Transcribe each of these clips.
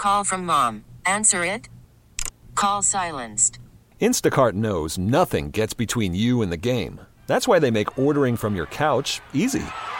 Call from mom. Answer it. Call silenced. Instacart knows nothing gets between you and the game. That's why they make ordering from your couch easy.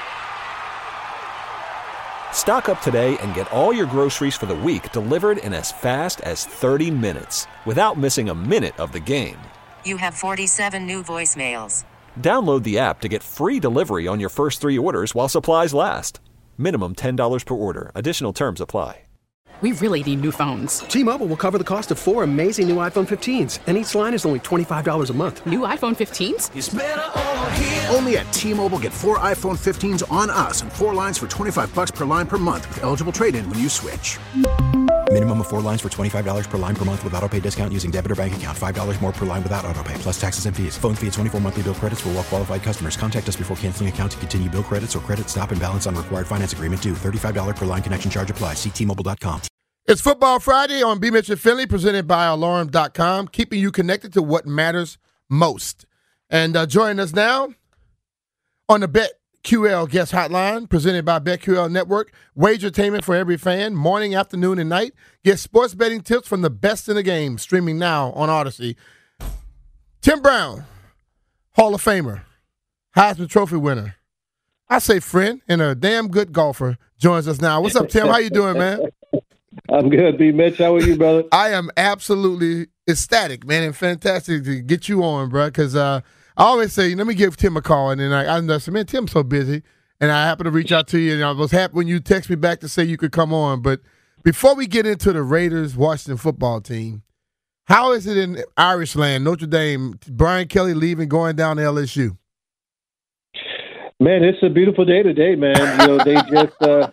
Stock up today and get all your groceries for the week delivered in as fast as 30 minutes without missing a minute of the game. You have 47 new voicemails. Download the app to get free delivery on your first 3 orders while supplies last. Minimum $10 per order. Additional terms apply. We really need new phones. T-Mobile will cover the cost of 4 amazing new iPhone 15s, and each line is only $25 a month. New iPhone 15s? It's better over here. Only at T-Mobile, get 4 iPhone 15s on us and 4 lines for $25 per line per month with eligible trade-in when you switch. Minimum of 4 lines for $25 per line per month with autopay discount using debit or bank account. $5 more per line without autopay, plus taxes and fees. Phone fee at 24 monthly bill credits for well-qualified customers. Contact us before canceling account to continue bill credits or credit stop and balance on required finance agreement due. $35 per line connection charge applies. See T-Mobile.com. It's Football Friday on B. Mitchell Finley, presented by Alarm.com, keeping you connected to what matters most. And joining us now on the BetQL Guest Hotline, presented by BetQL Network, wagertainment for every fan, morning, afternoon, and night. Get sports betting tips from the best in the game, streaming now on Odyssey. Tim Brown, Hall of Famer, Heisman Trophy winner, I say friend, and a damn good golfer, joins us now. What's up, Tim? How you doing, man? I'm good, B. Mitch. How are you, brother? I am absolutely ecstatic, man, and fantastic to get you on, bro, because I always say, let me give Tim a call, and then I said, man, Tim's so busy, and I happened to reach out to you, and I was happy when you text me back to say you could come on. But before we get into the Raiders Washington football team, how is it in Irish land, Notre Dame, Brian Kelly leaving, going down to LSU? Man, it's a beautiful day today, man. They just,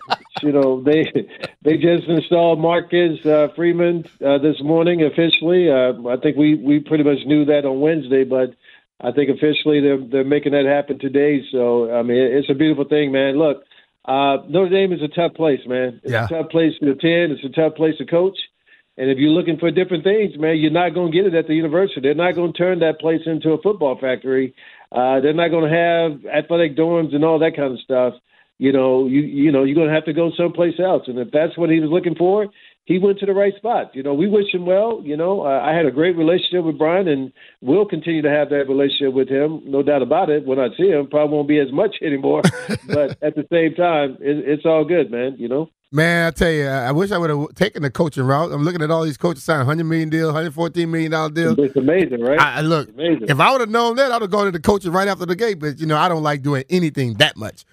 they just installed Marcus Freeman this morning officially. I think we pretty much knew that on Wednesday, but I think officially they're making that happen today. So I mean, it's a beautiful thing, man. Look, Notre Dame is a tough place, man. It's a tough place to attend. It's a tough place to coach. And if you're looking for different things, man, you're not going to get it at the university. They're not going to turn that place into a football factory. They're not going to have athletic dorms and all that kind of stuff. You're going to have to go someplace else. And if that's what he was looking for, he went to the right spot. We wish him well. I had a great relationship with Brian, and we'll continue to have that relationship with him, no doubt about it. When I see him, probably won't be as much anymore. But at the same time, it's all good, man, Man, I tell you, I wish I would have taken the coaching route. I'm looking at all these coaches signing $100 million deals, $114 million deals. It's amazing, right? Look, amazing. If I would have known that, I would have gone to the coaching right after the game. But, I don't like doing anything that much.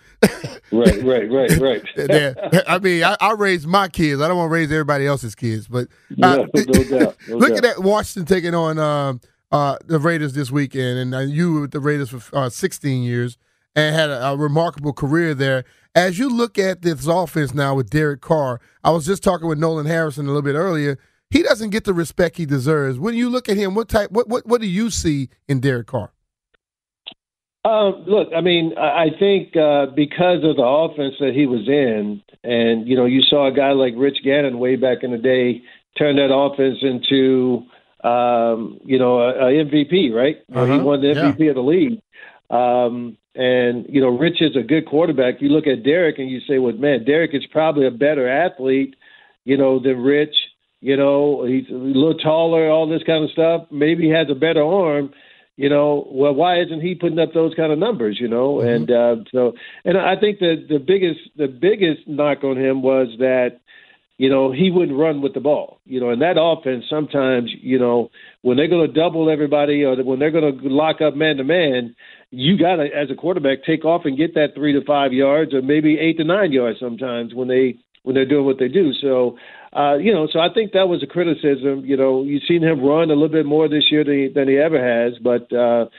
Right. I mean, I raise my kids. I don't want to raise everybody else's kids. But no doubt. Look at Washington taking on the Raiders this weekend. And you were with the Raiders for 16 years and had a remarkable career there. As you look at this offense now with Derek Carr, I was just talking with Nolan Harrison a little bit earlier. He doesn't get the respect he deserves. When you look at him, what do you see in Derek Carr? Look, I mean, I think because of the offense that he was in, and, you saw a guy like Rich Gannon way back in the day turn that offense into, a MVP, right? He won the MVP of the league. And, Rich is a good quarterback. You look at Derek and you say, well, man, Derek is probably a better athlete, than Rich. He's a little taller, all this kind of stuff. Maybe he has a better arm. Well, why isn't he putting up those kind of numbers, Mm-hmm. And I think that the biggest knock on him was that, he wouldn't run with the ball. In that offense, sometimes, when they're going to double everybody or when they're going to lock up man-to-man, you got to, as a quarterback, take off and get that 3 to 5 yards or maybe 8 to 9 yards sometimes when they're doing what they do. So, so I think that was a criticism. You've seen him run a little bit more this year than he ever has. But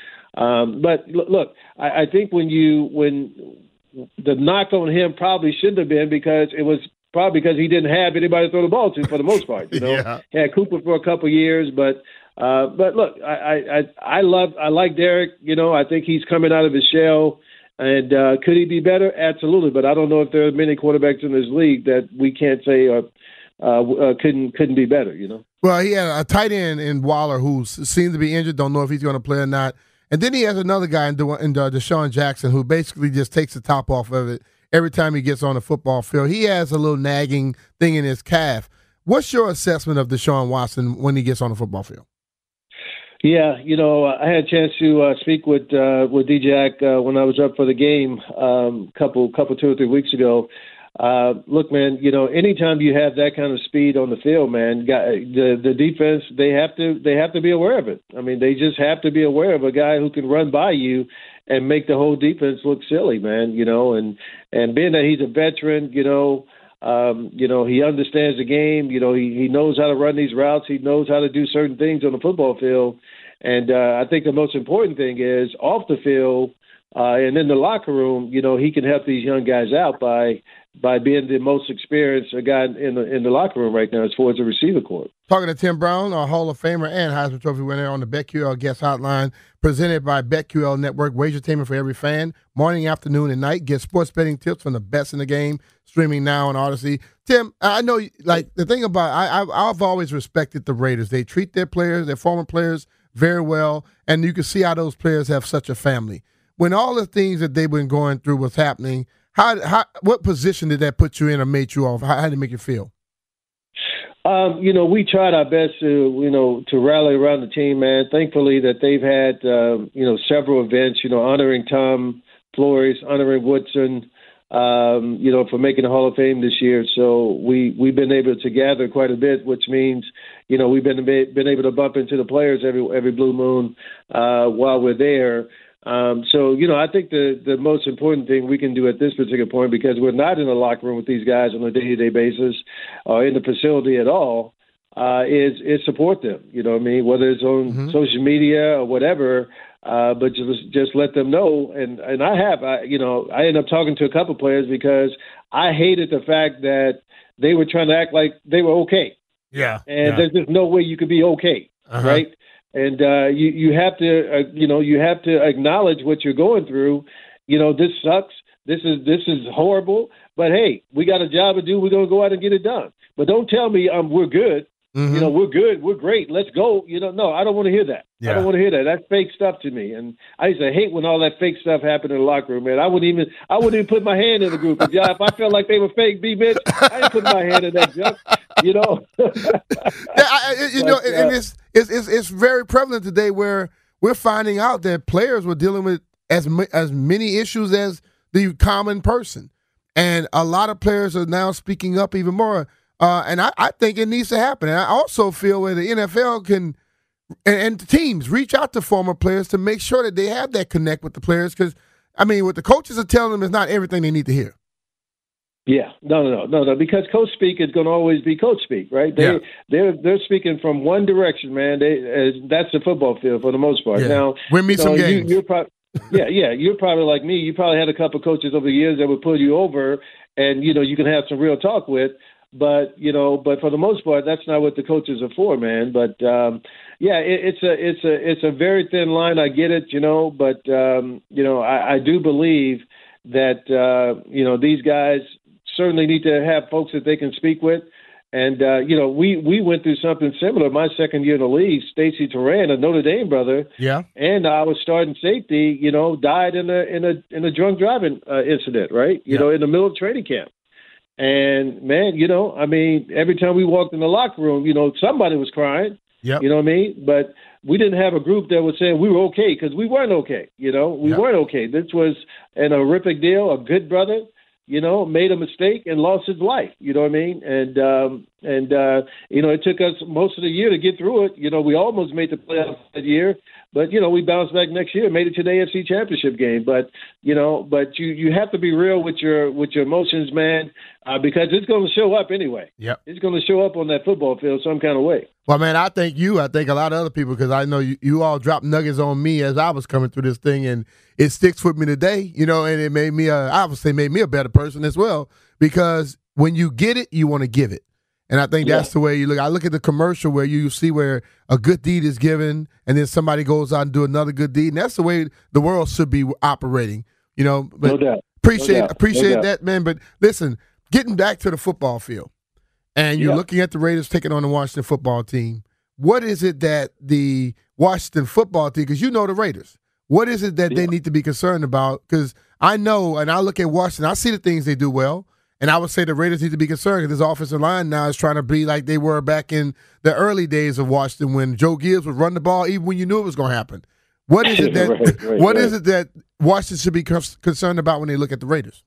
look, I think when the knock on him probably shouldn't have been because it was probably because he didn't have anybody to throw the ball to for the most part. He had Cooper for a couple of years, but look, I like Derek. I think he's coming out of his shell. And could he be better? Absolutely. But I don't know if there are many quarterbacks in this league that we can't say couldn't be better. Well, he had a tight end in Waller who seems to be injured. Don't know if he's going to play or not. And then he has another guy in Deshaun Jackson who basically just takes the top off of it every time he gets on the football field. He has a little nagging thing in his calf. What's your assessment of Deshaun Watson when he gets on the football field? Yeah, I had a chance to speak with D-Jack when I was up for the game couple 2 or 3 weeks ago. Look, man, anytime you have that kind of speed on the field, man, the defense, they have to be aware of it. I mean, they just have to be aware of a guy who can run by you and make the whole defense look silly, man. And being that he's a veteran, he understands the game. He knows how to run these routes. He knows how to do certain things on the football field. And I think the most important thing is off the field and in the locker room, he can help these young guys out by being the most experienced guy in the locker room right now as far as the receiver court. Talking to Tim Brown, our Hall of Famer and Heisman Trophy winner on the BetQL Guest Hotline, presented by BetQL Network. Wagertainment for every fan, morning, afternoon, and night. Get sports betting tips from the best in the game, streaming now on Odyssey. Tim, I know, the thing about I've always respected the Raiders. They treat their players, their former players, very well, and you can see how those players have such a family. When all the things that they've been going through was happening, what position did that put you in or made you off? How did it make you feel? We tried our best to rally around the team, man. Thankfully that they've had, several events, honoring Tom Flores, honoring Woodson, for making the Hall of Fame this year. So we've been able to gather quite a bit, which means, we've been able to bump into the players every blue moon while we're there. I think the most important thing we can do at this particular point, because we're not in the locker room with these guys on a day-to-day basis or in the facility at all, is support them. You know what I mean? Whether it's on social media or whatever, but just let them know. And I ended up talking to a couple players because I hated the fact that they were trying to act like they were okay. Yeah. And there's just no way you could be okay, right? And you have to, you have to acknowledge what you're going through. This sucks. This is horrible. But hey, we got a job to do. We're gonna go out and get it done. But don't tell me we're good. We're good. We're great. Let's go. No, I don't want to hear that. Yeah. I don't want to hear that. That's fake stuff to me. And I used to hate when all that fake stuff happened in the locker room, man. I wouldn't even put my hand in the group. If I felt like they were fake, B-Mitch, I ain't put my hand in that junk. And it's very prevalent today where we're finding out that players were dealing with as many issues as the common person, and a lot of players are now speaking up even more. And I think it needs to happen. And I also feel where the NFL can and teams reach out to former players to make sure that they have that connect with the players, because what the coaches are telling them is not everything they need to hear. Yeah, no, because coach speak is going to always be coach speak, right? They're speaking from one direction, man. That's the football field for the most part. Yeah. Now, win me some games. You're probably like me. You probably had a couple of coaches over the years that would pull you over, and you can have some real talk with. But for the most part, that's not what the coaches are for, man. But it's a very thin line. I get it, but I do believe that these guys certainly need to have folks that they can speak with. And, we went through something similar. My second year in the league, Stacey Turan, a Notre Dame brother, and our starting safety, died in a drunk driving incident, right? In the middle of training camp. And, man, every time we walked in the locker room, somebody was crying. Yep. You know what I mean? But we didn't have a group that was saying we were okay, because we weren't okay. We weren't okay. This was an horrific deal. A good brother, made a mistake and lost his life. You know what I mean? And it took us most of the year to get through it. We almost made the playoffs that year, but we bounced back next year, made it to the AFC Championship game. But you have to be real with your emotions, man, because it's going to show up anyway. Yep. It's going to show up on that football field some kind of way. Well, man, I think a lot of other people, because I know you all dropped nuggets on me as I was coming through this thing, and it sticks with me today, and it made me obviously made me a better person as well, because when you get it, you want to give it. And I think that's the way you look. I look at the commercial where you see where a good deed is given, and then somebody goes out and do another good deed, and that's the way the world should be operating. But no doubt. Appreciate that, man. But listen, getting back to the football field, and you're looking at the Raiders taking on the Washington football team. What is it that the Washington football team, because the Raiders, what is it that they need to be concerned about? Because I know, and I look at Washington, I see the things they do well, And I would say the Raiders need to be concerned because this offensive line now is trying to be like they were back in the early days of Washington when Joe Gibbs would run the ball even when you knew it was going to happen. What is it that is it that Washington should be concerned about when they look at the Raiders?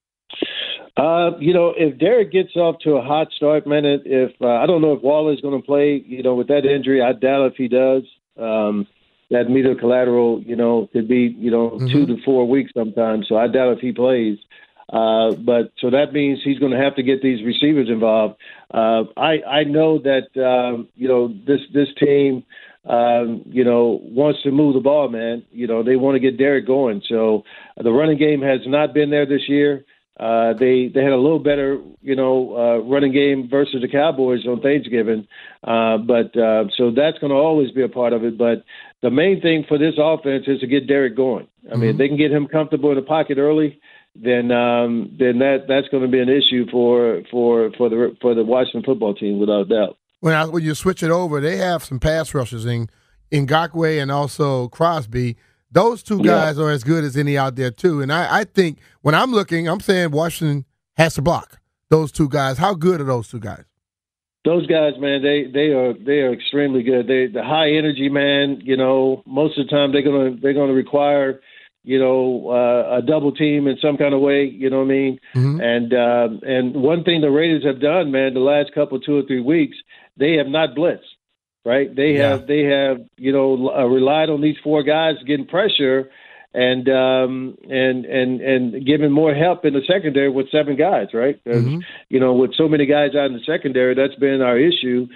If Derek gets off to a hot start, man, if I don't know if Waller's going to play, with that injury, I doubt if he does. That medial collateral, could be, 2 to 4 weeks sometimes. So I doubt if he plays. But so that means he's going to have to get these receivers involved. I know that, this team, wants to move the ball, man. They want to get Derek going. So the running game has not been there this year. They had a little better, running game versus the Cowboys on Thanksgiving. So that's going to always be a part of it. But the main thing for this offense is to get Derek going. I mean, if they can get him comfortable in the pocket early, then that's going to be an issue for the Washington football team without a doubt. When you switch it over, they have some pass rushers in Ngakoue and also Crosby. Those two guys are as good as any out there, too. And I think when I'm looking, I'm saying Washington has to block those two guys. How good are those two guys? Those guys, man, they are extremely good. The high energy, man. Most of the time they're gonna require, a double team in some kind of way. You know what I mean? Mm-hmm. And one thing the Raiders have done, man, the last 2 or 3 weeks, they have not blitzed. Right? They have relied on these 4 guys getting pressure and giving more help in the secondary with 7 guys, right? Because, with so many guys out in the secondary, that's been our issue.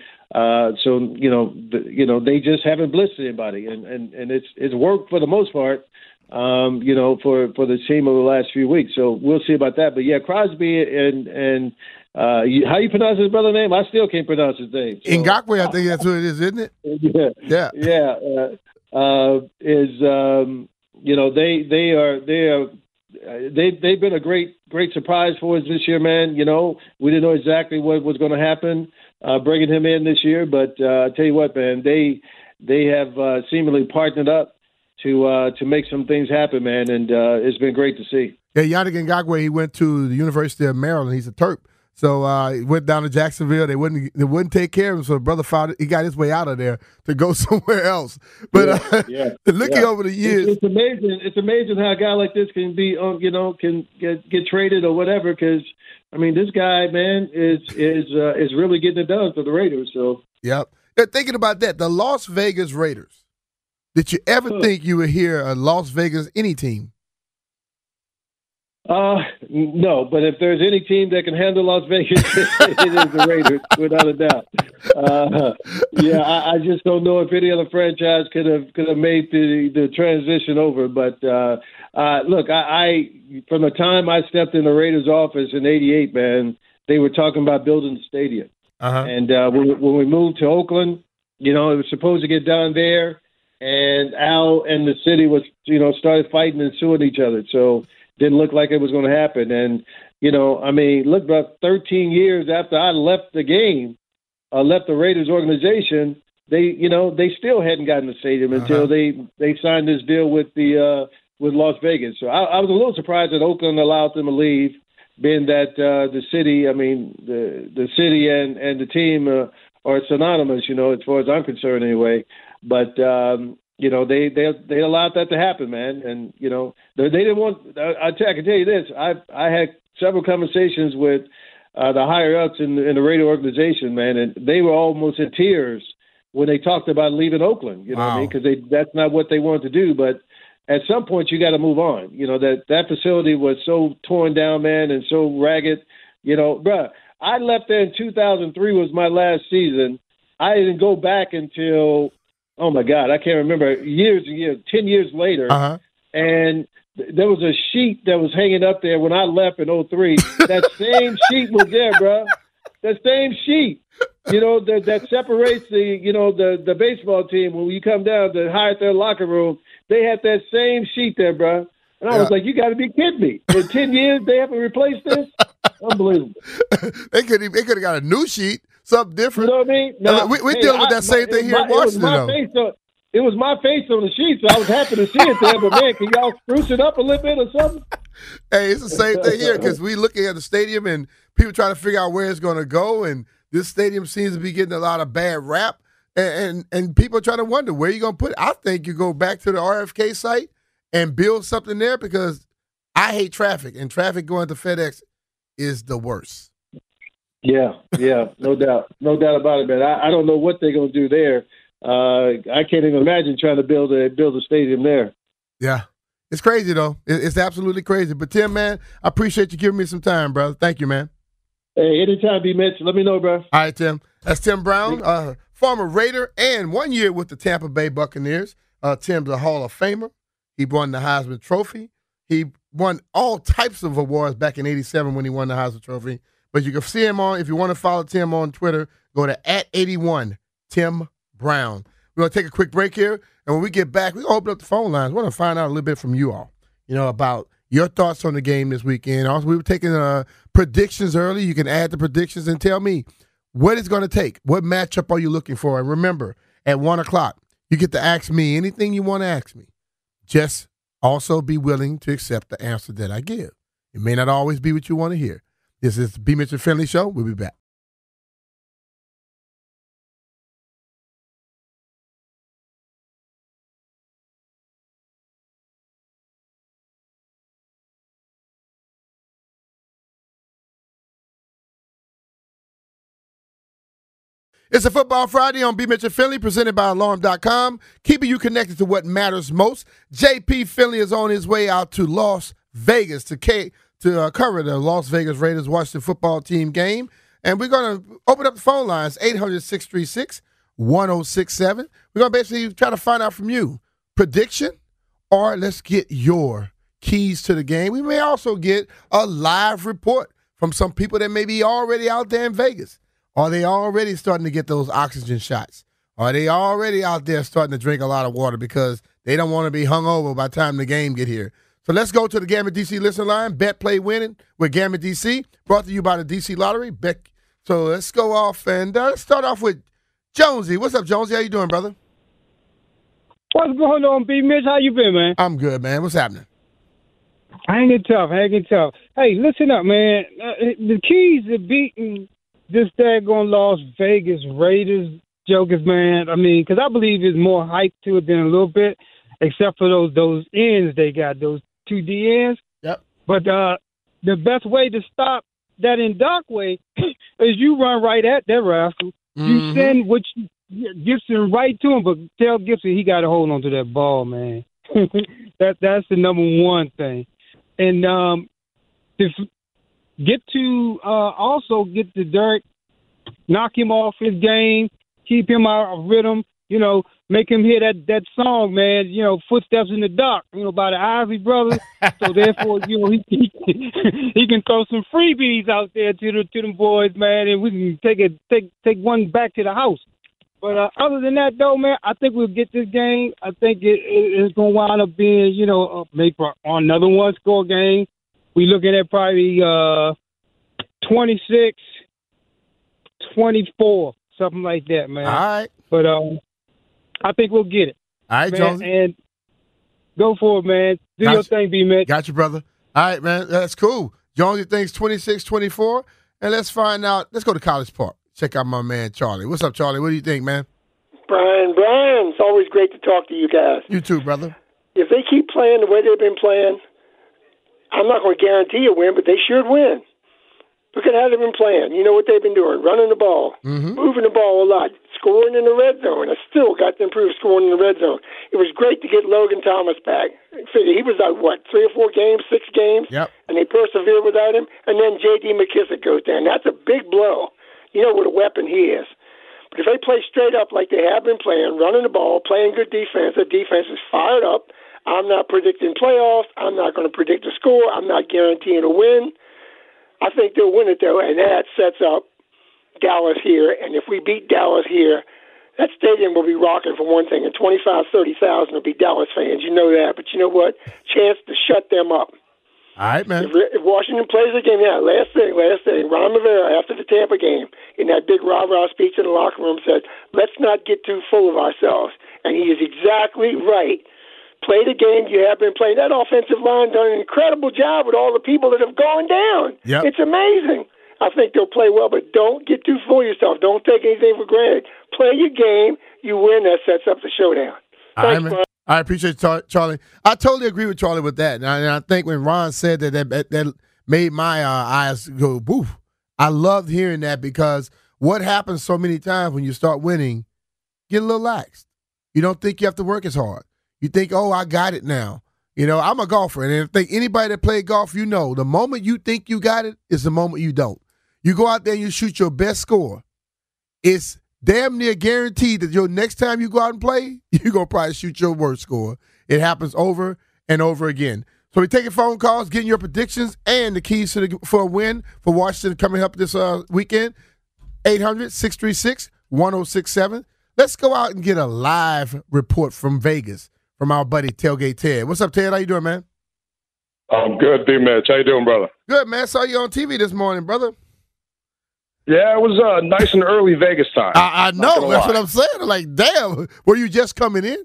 They just haven't blitzed anybody, and it's worked for the most part. For the team over the last few weeks. So we'll see about that. But yeah, Crosby and how you pronounce his brother's name? I still can't pronounce his name. So. Ngakoue, I think that's who it is, isn't it? Yeah. They've been a great surprise for us this year, man. We didn't know exactly what was going to happen bringing him in this year, but I tell you what, man, they have seemingly partnered up to make some things happen, man, and it's been great to see. Yeah, Yannick Ngakoue, he went to the University of Maryland. He's a Terp. So he went down to Jacksonville. They wouldn't take care of him. So the brother he got his way out of there to go somewhere else. But looking over the years, it's amazing. It's amazing how a guy like this can be, can get traded or whatever. Because this guy, man, is really getting it done for the Raiders. So yep. Thinking about that, the Las Vegas Raiders. Did you ever think you would hear a Las Vegas any team? No, but if there's any team that can handle Las Vegas, it is the Raiders, without a doubt. I just don't know if any other franchise could have made the transition over. But look, I from the time I stepped in the Raiders office in '88, man, they were talking about building the stadium. And when we moved to Oakland, it was supposed to get done there, and Al and the city was, started fighting and suing each other. So didn't look like it was going to happen. And, look, about 13 years after I left the game, left the Raiders organization, they still hadn't gotten the stadium until they signed this deal with Las Vegas. So I was a little surprised that Oakland allowed them to leave, being that the city, the city and the team are synonymous, as far as I'm concerned anyway. But, they allowed that to happen, man. And, they didn't want, I can tell you this, I had several conversations with the higher-ups in the Raider organization, man, and they were almost in tears when they talked about leaving Oakland, what I mean? Because that's not what they wanted to do. But at some point, you got to move on. That facility was so torn down, man, and so ragged. Bruh, I left there in 2003 was my last season. I didn't go back until, oh, my God, I can't remember, years and years, 10 years later. And there was a sheet that was hanging up there when I left in 2003. That same sheet was there, bro. That same sheet, that separates the baseball team. When you come down to hide their locker room, they had that same sheet there, bro. And I was like, you got to be kidding me. In 10 years, they haven't replaced this? Unbelievable. They could have got a new sheet, something different. You know what I mean? No, we're dealing with that same thing here in Washington, though. It was my face on the sheet, so I was happy to see it there. But, man, can y'all spruce it up a little bit or something? Hey, it's the same thing here because we looking at the stadium and people trying to figure out where it's going to go, and this stadium seems to be getting a lot of bad rap, and people are trying to wonder where you're going to put it. I think you go back to the RFK site and build something there because I hate traffic, and traffic going to FedEx is the worst. Yeah, no doubt about it, man. I don't know what they're going to do there. I can't even imagine trying to build a stadium there. Yeah. It's crazy, though. It's absolutely crazy. But, Tim, man, I appreciate you giving me some time, brother. Thank you, man. Hey, anytime, B-Mitch. Let me know, bro. All right, Tim. That's Tim Brown, former Raider and 1 year with the Tampa Bay Buccaneers. Tim's a Hall of Famer. He won the Heisman Trophy. He won all types of awards back in '87 when he won the Heisman Trophy. But you can see him if you want to follow Tim on Twitter, go to @81 Tim Brown. We're going to take a quick break here. And when we get back, we're going to open up the phone lines. We want to find out a little bit from you all, about your thoughts on the game this weekend. Also, we were taking predictions early. You can add the predictions and tell me what it's going to take. What matchup are you looking for? And remember, at 1 o'clock, you get to ask me anything you want to ask me. Just also be willing to accept the answer that I give. It may not always be what you want to hear. This is the B. Mitchell Finley Show. We'll be back. It's a Football Friday on B. Mitchell Finley, presented by Alarm.com, keeping you connected to what matters most. J.P. Finley is on his way out to Las Vegas to cover the Las Vegas Raiders Washington football team game. And we're going to open up the phone lines, 800-636-1067. We're going to basically try to find out from you, prediction, or let's get your keys to the game. We may also get a live report from some people that may be already out there in Vegas. Are they already starting to get those oxygen shots? Are they already out there starting to drink a lot of water because they don't want to be hungover by the time the game get here? So let's go to the Gambit DC listener line. Bet, play, winning with Gambit DC, brought to you by the DC Lottery. So let's go off and let's start off with Jonesy. What's up, Jonesy? How you doing, brother? What's going on, B. Mitch? How you been, man? I'm good, man. What's happening? Hanging tough. Hey, listen up, man. The keys to beating this daggone Las Vegas Raiders jokers, man. I mean, because I believe there's more hype to it than a little bit, except for those ends they got, those 2 D ends. Yep. But the best way to stop that in Doc way is you run right at that rascal. You send Gibson right to him, but tell Gibson he got to hold on to that ball, man. That's the number one thing. And also get to Derek, knock him off his game, keep him out of rhythm, make him hear that song, man, Footsteps in the Dark, by the Isley Brothers. So therefore, he can throw some freebies out there to them boys, man, and we can take one back to the house. But other than that, though, man, I think we'll get this game. I think it's going to wind up being, maybe another one-score game. We're looking at probably 26-24, something like that, man. All right. But I think we'll get it. All right, Jonesy. And go for it, man. Do your thing, B-Man. Got you, brother. All right, man. That's cool. Jonesy thinks 26-24. And let's find out. Let's go to College Park. Check out my man, Charlie. What's up, Charlie? What do you think, man? Brian, it's always great to talk to you guys. You too, brother. If they keep playing the way they've been playing, I'm not going to guarantee a win, but they should win. Look at how they've been playing. You know what they've been doing, running the ball, moving the ball a lot, scoring in the red zone. I still got to improve scoring in the red zone. It was great to get Logan Thomas back. Figure he was out, 3 or 4 games, 6 games, and they persevered without him. And then J.D. McKissick goes down. That's a big blow. You know what a weapon he is. But if they play straight up like they have been playing, running the ball, playing good defense, the defense is fired up. I'm not predicting playoffs. I'm not going to predict the score. I'm not guaranteeing a win. I think they'll win it, though, and that sets up Dallas here. And if we beat Dallas here, that stadium will be rocking for one thing, and 25,000, 30,000 will be Dallas fans. You know that. But you know what? Chance to shut them up. All right, man. If Washington plays the game, last thing, Ron Rivera, after the Tampa game, in that big rah-rah speech in the locker room, said, let's not get too full of ourselves. And he is exactly right Play the game you have been playing. That offensive line done an incredible job with all the people that have gone down. Yep. It's amazing. I think they'll play well, but don't get too full of yourself. Don't take anything for granted. Play your game. You win, that sets up the showdown. Thanks, Brian. I appreciate you, Charlie. I totally agree with Charlie with that. And I think when Ron said that made my eyes go, woof. I loved hearing that because what happens so many times when you start winning, get a little laxed. You don't think you have to work as hard. You think, oh, I got it now. You know, I'm a golfer, and I think anybody that played golf, you know, the moment you think you got it is the moment you don't. You go out there and you shoot your best score. It's damn near guaranteed that your next time you go out and play, you're going to probably shoot your worst score. It happens over and over again. So we're taking phone calls, getting your predictions, and the keys for a win for Washington coming up this weekend. 800-636-1067. Let's go out and get a live report from Vegas from our buddy Tailgate Ted. What's up, Ted? How you doing, man? I'm good, D-Mitch. How you doing, brother? Good, man. Saw you on TV this morning, brother. Yeah, it was nice and early Vegas time. I know. That's what I'm saying. I'm like, damn, were you just coming in?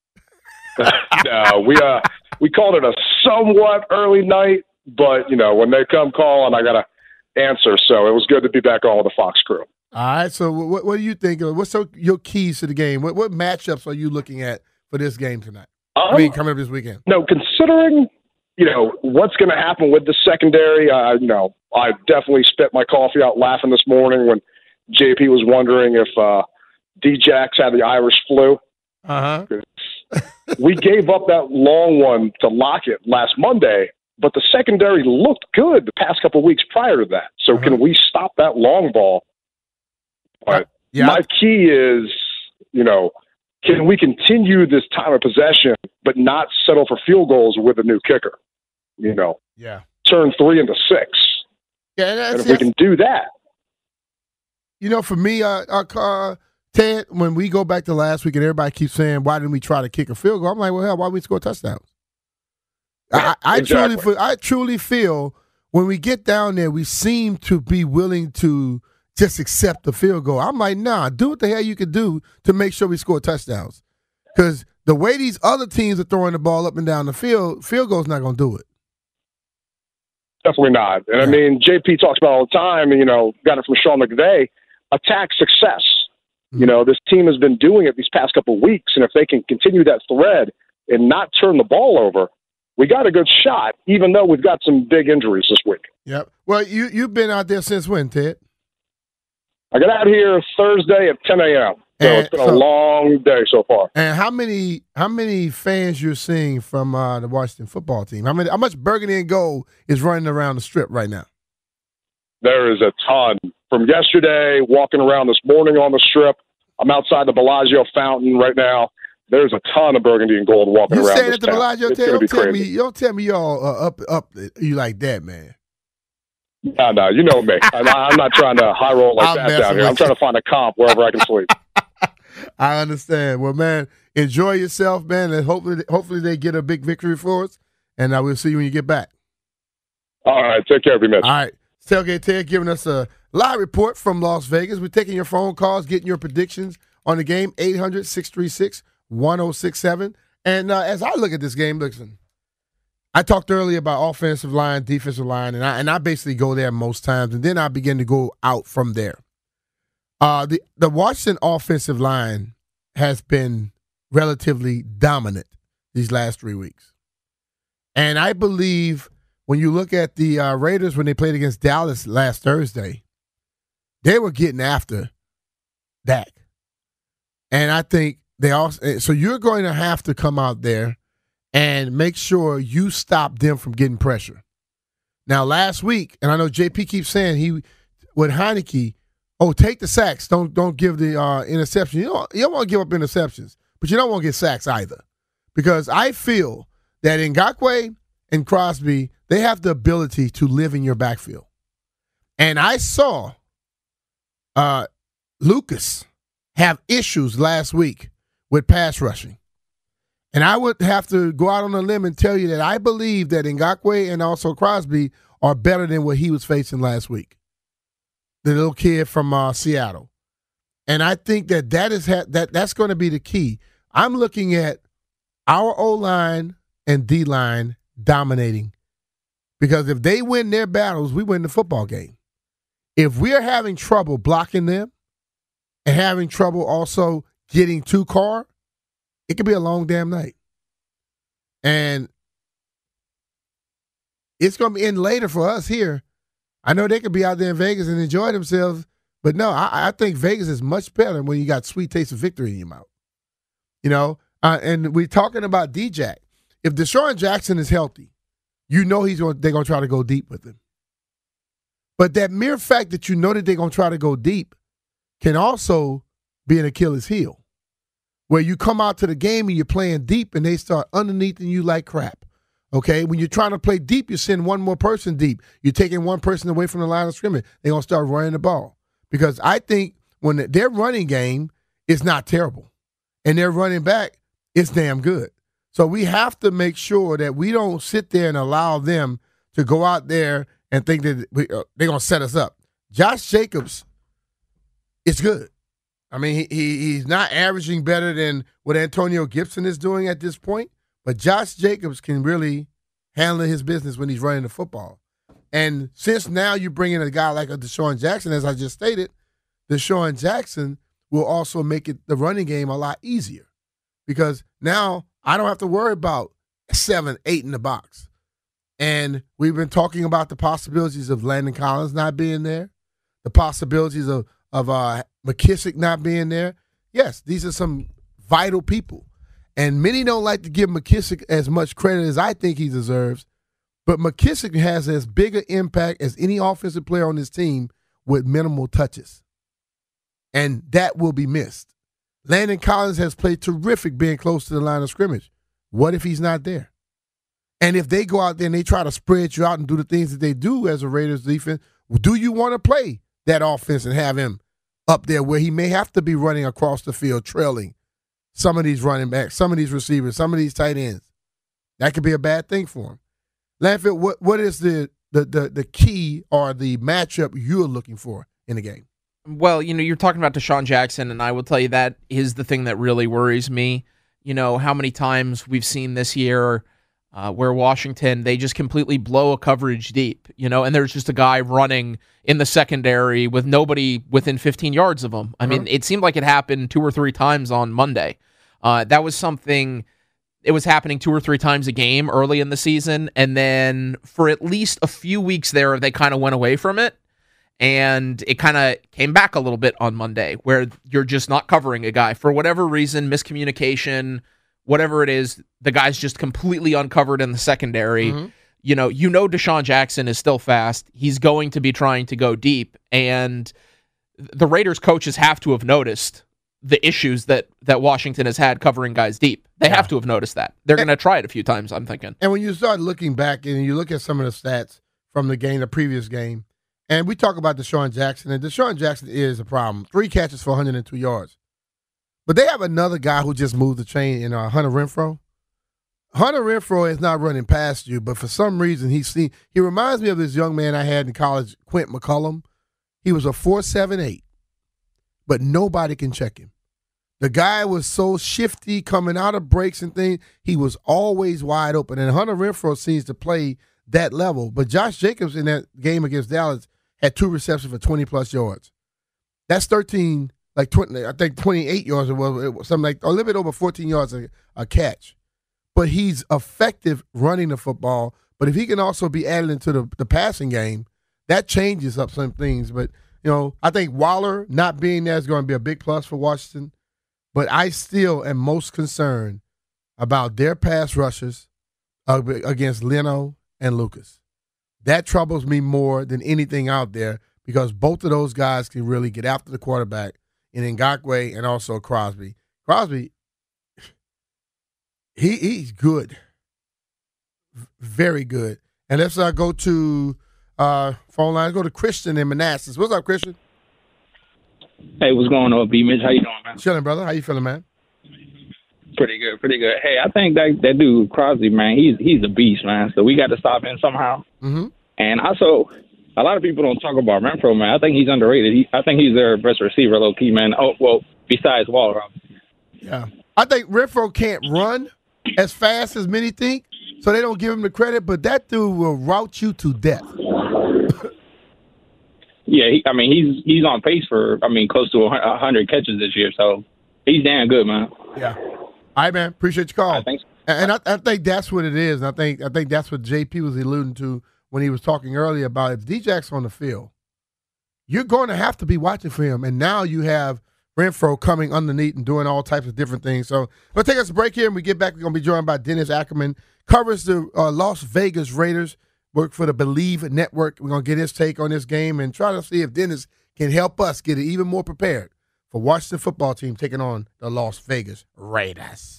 No, we called it a somewhat early night, but, you know, when they come calling, I got to answer. So it was good to be back on with the Fox crew. All right. So what do you think? What's your keys to the game? What matchups are you looking at for this game tonight? Coming up this weekend. No, considering, you know, what's going to happen with the secondary, I definitely spit my coffee out laughing this morning when JP was wondering if D-Jax had the Irish flu. Uh-huh. We gave up that long one to Lockett last Monday, but the secondary looked good the past couple of weeks prior to that. So can we stop that long ball? But my key is, you know, can we continue this time of possession but not settle for field goals with a new kicker? You know, turn 3 into 6. Yeah, and if we can do that. You know, for me, Ted, when we go back to last week and everybody keeps saying, why didn't we try to kick a field goal? I'm like, well, hell, why didn't we score touchdowns? I truly feel when we get down there, we seem to be willing to just accept the field goal. I'm like, nah, do what the hell you can do to make sure we score touchdowns. Because the way these other teams are throwing the ball up and down the field goal's not going to do it. Definitely not. And I mean, JP talks about all the time, you know, got it from Sean McVay, attack success. You know, this team has been doing it these past couple of weeks, and if they can continue that thread and not turn the ball over, we got a good shot, even though we've got some big injuries this week. Yep. Well, you've been out there since when, Ted? I got out here Thursday at 10 a.m., so it's been a long day so far. And how many fans you're seeing from the Washington football team? How much burgundy and gold is running around the Strip right now? There is a ton. From yesterday, walking around this morning on the Strip, I'm outside the Bellagio fountain right now. There's a ton of burgundy and gold walking around. You staying at the Bellagio? Don't tell me y'all up you like that, man. No, you know me. I'm not trying to high roll like that down here. I'm trying to find a comp wherever I can sleep. I understand. Well, man, enjoy yourself, man, and hopefully they get a big victory for us, and I will see you when you get back. All right, take care of you, man. All right, Tailgate Ted giving us a live report from Las Vegas. We're taking your phone calls, getting your predictions on the game, 800-636-1067. And as I look at this game, listen, I talked earlier about offensive line, defensive line, and I basically go there most times, and then I begin to go out from there. The Washington offensive line has been relatively dominant these last 3 weeks. And I believe when you look at the Raiders when they played against Dallas last Thursday, they were getting after Dak. And I think they also – so you're going to have to come out there and make sure you stop them from getting pressure. Now, last week, and I know JP keeps saying with Heineke, take the sacks. Don't give the interception. You don't want to give up interceptions, but you don't want to get sacks either. Because I feel that Ngakoue and Crosby, they have the ability to live in your backfield. And I saw Lucas have issues last week with pass rushing. And I would have to go out on a limb and tell you that I believe that Ngakoue and also Crosby are better than what he was facing last week. The little kid from Seattle. And I think that's going to be the key. I'm looking at our O-line and D-line dominating. Because if they win their battles, we win the football game. If we're having trouble blocking them and having trouble also getting to Carr, it could be a long damn night. And it's going to be in later for us here. I know they could be out there in Vegas and enjoy themselves, but no, I think Vegas is much better when you got sweet taste of victory in your mouth. You know, and we're talking about D-Jack. If Deshaun Jackson is healthy, you know they're going to try to go deep with him. But that mere fact that you know that they're going to try to go deep can also be an Achilles heel, where you come out to the game and you're playing deep and they start underneathing you like crap. Okay? When you're trying to play deep, you send one more person deep. You're taking one person away from the line of scrimmage. They're going to start running the ball. Because I think when their running game is not terrible and their running back is damn good. So we have to make sure that we don't sit there and allow them to go out there and think that they're going to set us up. Josh Jacobs is good. I mean, he's not averaging better than what Antonio Gibson is doing at this point, but Josh Jacobs can really handle his business when he's running the football. And since now you bring in a guy like a Deshaun Jackson, as I just stated, Deshaun Jackson will also make the running game a lot easier because now I don't have to worry about 7, 8 in the box. And we've been talking about the possibilities of Landon Collins not being there, the possibilities of McKissick not being there. Yes, these are some vital people. And many don't like to give McKissick as much credit as I think he deserves. But McKissick has as big an impact as any offensive player on this team with minimal touches. And that will be missed. Landon Collins has played terrific being close to the line of scrimmage. What if he's not there? And if they go out there and they try to spread you out and do the things that they do as a Raiders defense, do you want to play that offense and have him up there where he may have to be running across the field, trailing some of these running backs, some of these receivers, some of these tight ends? That could be a bad thing for him. Landfield, what is the key or the matchup you're looking for in the game? Well, you're talking about Deshaun Jackson, and I will tell you that is the thing that really worries me. How many times we've seen this year where Washington, they just completely blow a coverage deep, and there's just a guy running in the secondary with nobody within 15 yards of him. I mean, it seemed like it happened 2 or 3 times on Monday. That was something, it was happening 2 or 3 times a game early in the season, and then for at least a few weeks there, they kind of went away from it. And it kind of came back a little bit on Monday where you're just not covering a guy. For whatever reason, miscommunication, whatever it is, the guy's just completely uncovered in the secondary. Mm-hmm. Deshaun Jackson is still fast. He's going to be trying to go deep. And the Raiders coaches have to have noticed the issues that Washington has had covering guys deep. They have to have noticed that. They're going to try it a few times, I'm thinking. And when you start looking back and you look at some of the stats from the previous game, and we talk about Deshaun Jackson, and Deshaun Jackson is a problem. 3 catches for 102 yards. But they have another guy who just moved the chain in Hunter Renfrow. Hunter Renfrow is not running past you, but for some reason he reminds me of this young man I had in college, Quint McCullum. He was a 4.78, but nobody can check him. The guy was so shifty coming out of breaks and things. He was always wide open, and Hunter Renfrow seems to play that level. But Josh Jacobs in that game against Dallas had 2 receptions for 20-plus yards. That's 13, 20, I think 28 yards or something a little bit over 14 yards a catch. But he's effective running the football. But if he can also be added into the passing game, that changes up some things. But, I think Waller not being there is going to be a big plus for Washington. But I still am most concerned about their pass rushers against Leno and Lucas. That troubles me more than anything out there because both of those guys can really get after the quarterback in Ngakoue and also Crosby. Crosby, he's good. Very good. And let's go to phone line. Go to Christian in Manassas. What's up, Christian? Hey, what's going on, B-Mitch? How you doing, man? Chilling, brother. How you feeling, man? Pretty good. Hey, I think that dude Crosby, man, he's a beast, man. So we got to stop him somehow. Mm-hmm. And also, a lot of people don't talk about Renfrow, man. I think he's underrated. I think he's their best receiver, low key, man. Oh, well, besides Waller. Yeah, I think Renfrow can't run, as fast as many think, so they don't give him the credit, but that dude will rout you to death. Yeah, he's on pace for, close to 100 catches this year, so he's damn good, man. Yeah. All right, man. Appreciate your call. I think so. And I think that's what it is. And I think that's what JP was alluding to when he was talking earlier about if D-Jack's on the field, you're going to have to be watching for him. And now you have Renfro coming underneath and doing all types of different things. So we'll take us a break here, and we get back. We're going to be joined by Dennis Ackerman, covers the Las Vegas Raiders, work for the Believe Network. We're going to get his take on this game and try to see if Dennis can help us get it even more prepared for Washington football team taking on the Las Vegas Raiders.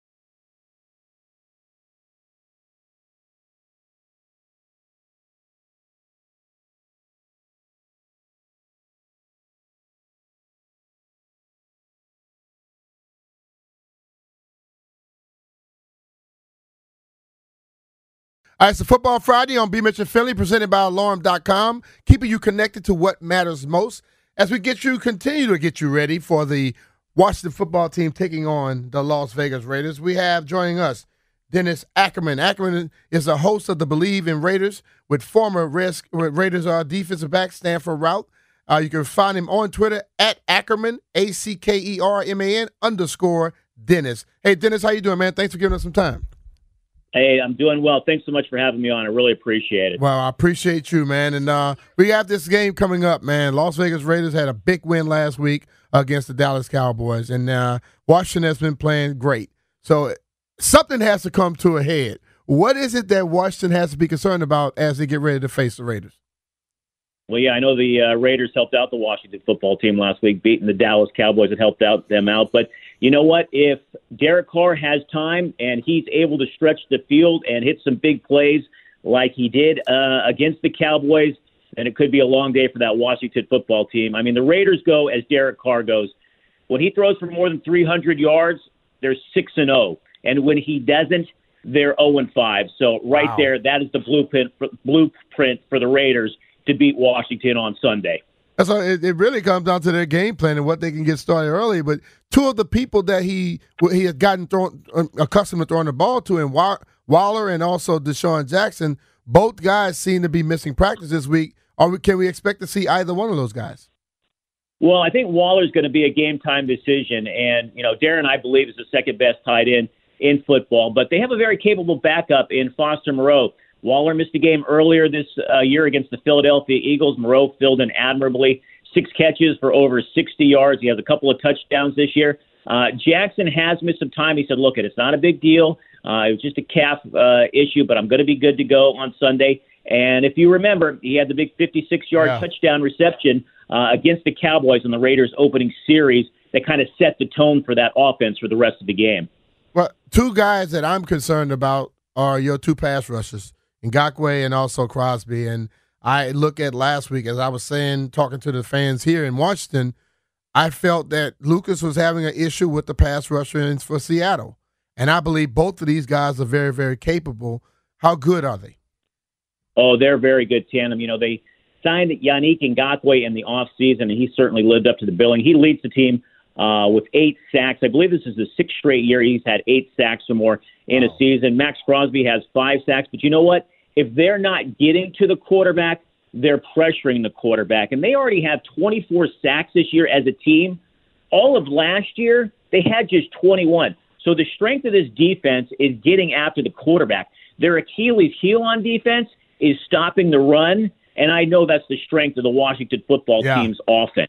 All right, it's a Football Friday on B. Mitch and Philly, presented by Alarm.com, keeping you connected to what matters most as we continue to get you ready for the Washington football team taking on the Las Vegas Raiders. We have joining us Dennis Ackerman. Ackerman is a host of the Believe in Raiders with former Raiders defensive back Stanford Route. You can find him on Twitter at Ackerman, ACKERMAN _Dennis. Hey, Dennis, how you doing, man? Thanks for giving us some time. Hey, I'm doing well. Thanks so much for having me on. I really appreciate it. Well, I appreciate you, man. And we have this game coming up, man. Las Vegas Raiders had a big win last week against the Dallas Cowboys, and Washington has been playing great. So something has to come to a head. What is it that Washington has to be concerned about as they get ready to face the Raiders? Well, yeah, I know the Raiders helped out the Washington football team last week, beating the Dallas Cowboys and helped them out. But you know what? If Derek Carr has time and he's able to stretch the field and hit some big plays like he did against the Cowboys, then it could be a long day for that Washington football team. I mean, the Raiders go as Derek Carr goes. When he throws for more than 300 yards, they're 6-0. And when he doesn't, they're 0-5. So right there, that is the blueprint for the Raiders to beat Washington on Sunday. So it really comes down to their game plan and what they can get started early. But two of the people that he has gotten accustomed to throwing the ball to, and Waller and also Deshaun Jackson, both guys seem to be missing practice this week. Can we expect to see either one of those guys? Well, I think Waller's going to be a game-time decision. And, Darren, I believe, is the second-best tight end in football. But they have a very capable backup in Foster Moreau. Waller missed a game earlier this year against the Philadelphia Eagles. Moreau filled in admirably. 6 catches for over 60 yards. He has a couple of touchdowns this year. Jackson has missed some time. He said, look, it's not a big deal. It was just a calf issue, but I'm going to be good to go on Sunday. And if you remember, he had the big 56-yard touchdown reception against the Cowboys in the Raiders' opening series that kind of set the tone for that offense for the rest of the game. Well, two guys that I'm concerned about are your two pass rushers, Ngakoue and also Crosby. And I look at last week, as I was saying, talking to the fans here in Washington, I felt that Lucas was having an issue with the pass rusher for Seattle. And I believe both of these guys are very, very capable. How good are they? Oh, they're very good tandem. They signed Yannick Ngakoue in the offseason, and he certainly lived up to the billing. He leads the team with 8 sacks. I believe this is the 6th straight year he's had 8 sacks or more in a season. Max Crosby has 5 sacks. But you know what? If they're not getting to the quarterback, they're pressuring the quarterback. And they already have 24 sacks this year as a team. All of last year, they had just 21. So the strength of this defense is getting after the quarterback. Their Achilles heel on defense is stopping the run, and I know that's the strength of the Washington football team's offense.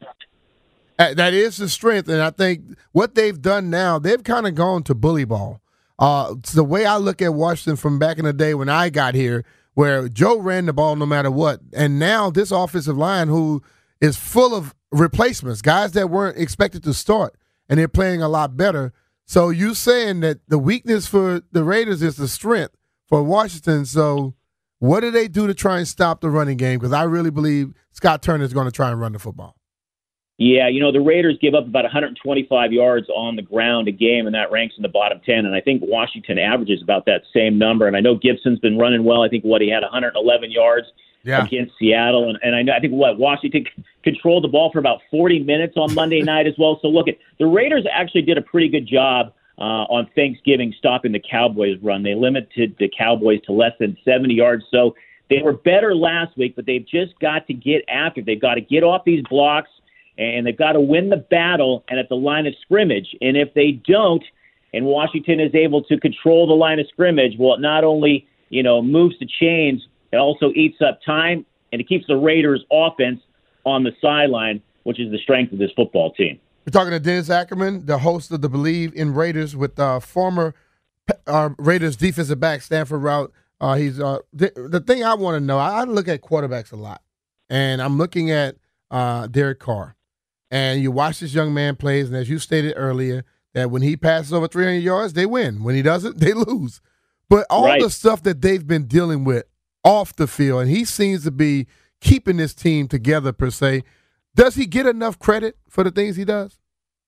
That is the strength, and I think what they've done now, they've kind of gone to bully ball. The way I look at Washington from back in the day when I got here, where Joe ran the ball no matter what, and now this offensive line who is full of replacements, guys that weren't expected to start, and they're playing a lot better. So you saying that the weakness for the Raiders is the strength for Washington. So what do they do to try and stop the running game? Because I really believe Scott Turner is going to try and run the football. Yeah, the Raiders give up about 125 yards on the ground a game, and that ranks in the bottom 10. And I think Washington averages about that same number. And I know Gibson's been running well. I think he had 111 yards against Seattle. And I think Washington controlled the ball for about 40 minutes on Monday night as well. So look, the Raiders actually did a pretty good job on Thanksgiving stopping the Cowboys' run. They limited the Cowboys to less than 70 yards. So they were better last week, but they've just got to get after it. They've got to get off these blocks, and they've got to win the battle and at the line of scrimmage. And if they don't, and Washington is able to control the line of scrimmage, well, it not only, moves the chains, it also eats up time, and it keeps the Raiders' offense on the sideline, which is the strength of this football team. We're talking to Dennis Ackerman, the host of the Believe in Raiders, with former Raiders defensive back Stanford Routt. He's the thing I want to know. I look at quarterbacks a lot, and I'm looking at Derek Carr, and you watch this young man plays, and as you stated earlier, that when he passes over 300 yards, they win. When he doesn't, they lose. But all the stuff that they've been dealing with off the field, and he seems to be keeping this team together per se. Does he get enough credit for the things he does?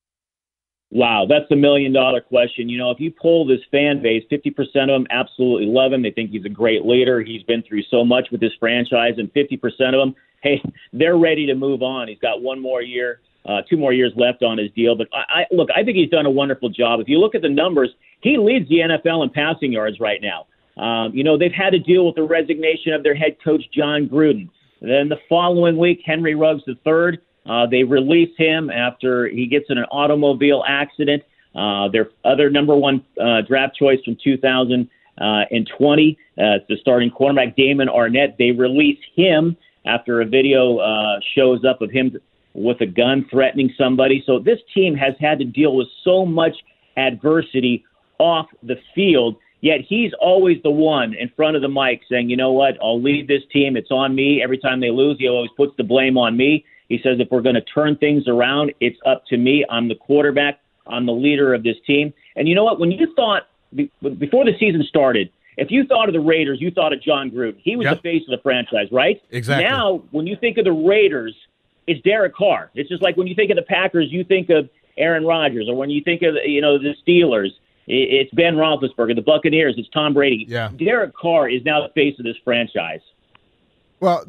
Wow, that's $1 million question. If you poll this fan base, 50% of them absolutely love him. They think he's a great leader. He's been through so much with this franchise, and 50% of them, hey, they're ready to move on. He's got 1 more year, 2 more years left on his deal. But I think he's done a wonderful job. If you look at the numbers, he leads the NFL in passing yards right now. They've had to deal with the resignation of their head coach, John Gruden. Then the following week, Henry Ruggs III, they release him after he gets in an automobile accident. Their other number 1 draft choice from 2020, the starting quarterback, Damon Arnett, they release him after a video shows up of him with a gun threatening somebody. So this team has had to deal with so much adversity off the field, yet he's always the one in front of the mic saying, you know what, I'll lead this team. It's on me. Every time they lose, he always puts the blame on me. He says, if we're going to turn things around, it's up to me. I'm the quarterback. I'm the leader of this team. And you know what? When you thought, before the season started, if you thought of the Raiders, you thought of John Gruden. He was the face of the franchise, right? Exactly. Now, when you think of the Raiders, it's Derek Carr. It's just like when you think of the Packers, you think of Aaron Rodgers. Or when you think of, the Steelers, it's Ben Roethlisberger. The Buccaneers, it's Tom Brady. Yeah. Derek Carr is now the face of this franchise. Well,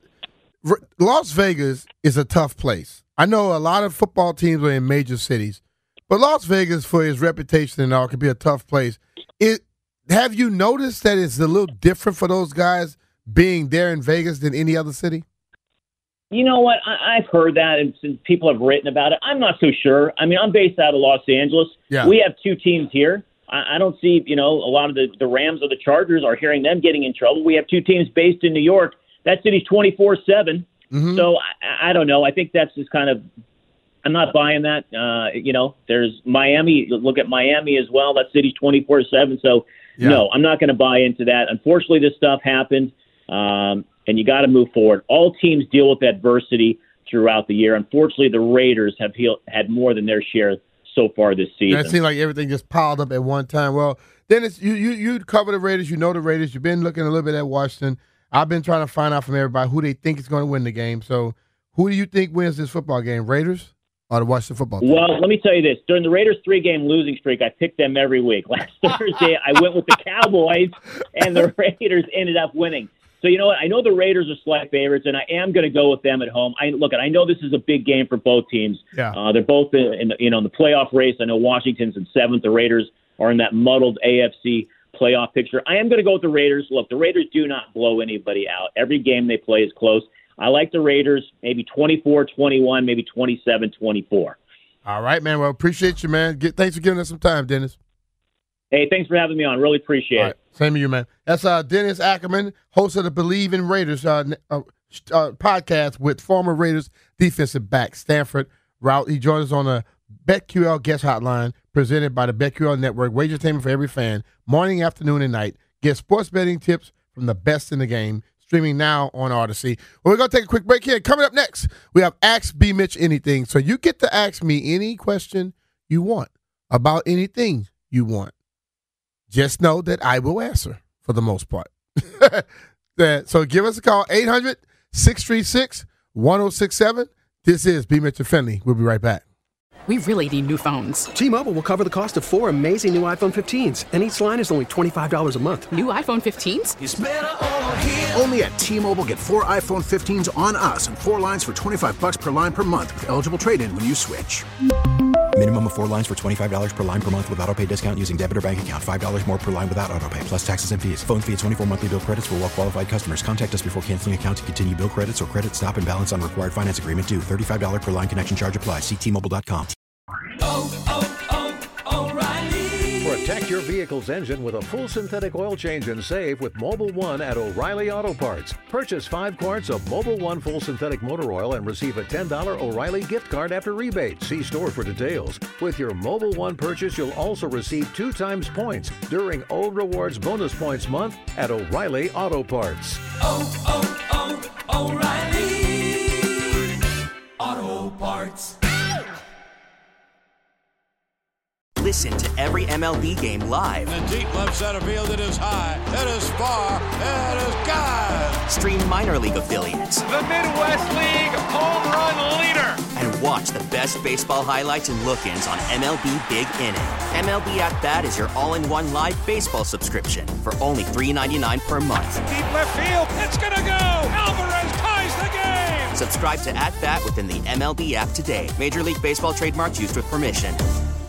Las Vegas is a tough place. I know a lot of football teams are in major cities, but Las Vegas, for its reputation and all, can be a tough place. Have you noticed that it's a little different for those guys being there in Vegas than any other city? You know what? I've heard that, and people have written about it. I'm not so sure. I mean, I'm based out of Los Angeles. Yeah. We have 2 teams here. I don't see, a lot of the Rams or the Chargers are hearing them getting in trouble. We have 2 teams based in New York. That city's 24/7. Mm-hmm. So I don't know. I think that's just kind of – I'm not buying that. There's Miami. Look at Miami as well. That city's 24/7. So, no, I'm not going to buy into that. Unfortunately, this stuff happened, and you got to move forward. All teams deal with adversity throughout the year. Unfortunately, the Raiders have had more than their share so far this season. It seemed like everything just piled up at one time. Well, Dennis, you cover the Raiders. You know the Raiders. You've been looking a little bit at Washington. I've been trying to find out from everybody who they think is going to win the game. So who do you think wins this football game, Raiders or the Washington football team? Well, let me tell you this. During the Raiders' 3-game losing streak, I picked them every week. Last Thursday, I went with the Cowboys, and the Raiders ended up winning. So you know what? I know the Raiders are slight favorites, and I am going to go with them at home. I know this is a big game for both teams. Yeah. They're both in the playoff race. I know Washington's in 7th. The Raiders are in that muddled AFC playoff picture. I am going to go with the Raiders. Look, the Raiders do not blow anybody out. Every game they play is close. I like the Raiders, maybe 24-21, maybe 27-24. All right, man. Well, appreciate you, man. Thanks for giving us some time, Dennis. Hey, thanks for having me on. Really appreciate it. Same to you, man. That's Dennis Ackerman, host of the Believe in Raiders podcast with former Raiders defensive back Stanford Routt. He joins us on a BetQL guest hotline presented by the BetQL Network. Wager entertainment for every fan, morning, afternoon, and night. Get sports betting tips from the best in the game. Streaming now on Odyssey. Well, we're going to take a quick break here. Coming up next, we have Ask B. Mitch Anything. So you get to ask me any question you want about anything you want. Just know that I will answer for the most part. So give us a call, 800-636-1067. This is B. Mitch and Finley. We'll be right back. We really need new phones. T-Mobile will cover the cost of 4 amazing new iPhone 15s, and each line is only $25 a month. New iPhone 15s? It's better over here. Only at T-Mobile, get 4 iPhone 15s on us and 4 lines for $25 per line per month with eligible trade-in when you switch. Minimum of of 4 lines for $25 per line per month with autopay discount using debit or bank account. $5 more per line without autopay, plus taxes and fees. Phone fee at 24 monthly bill credits for well-qualified customers. Contact us before canceling account to continue bill credits or credit stop and balance on required finance agreement due. $35 per line connection charge applies. See T-Mobile.com. O'Reilly. Protect your vehicle's engine with a full synthetic oil change and save with Mobil 1 at O'Reilly Auto Parts. Purchase 5 quarts of Mobil 1 full synthetic motor oil and receive a $10 O'Reilly gift card after rebate. See store for details. With your Mobil 1 purchase, you'll also receive 2 times points during O Rewards Bonus Points Month at O'Reilly Auto Parts. O'Reilly Auto Parts. Listen to every MLB game live. In the deep left center field, it is high, it is far, it is gone. Stream minor league affiliates. The Midwest League home run leader. And watch the best baseball highlights and look-ins on MLB Big Inning. MLB At Bat is your all-in-one live baseball subscription for only $3.99 per month. Deep left field, it's gonna go. Alvarez ties the game. Subscribe to At Bat within the MLB app today. Major League Baseball trademarks used with permission.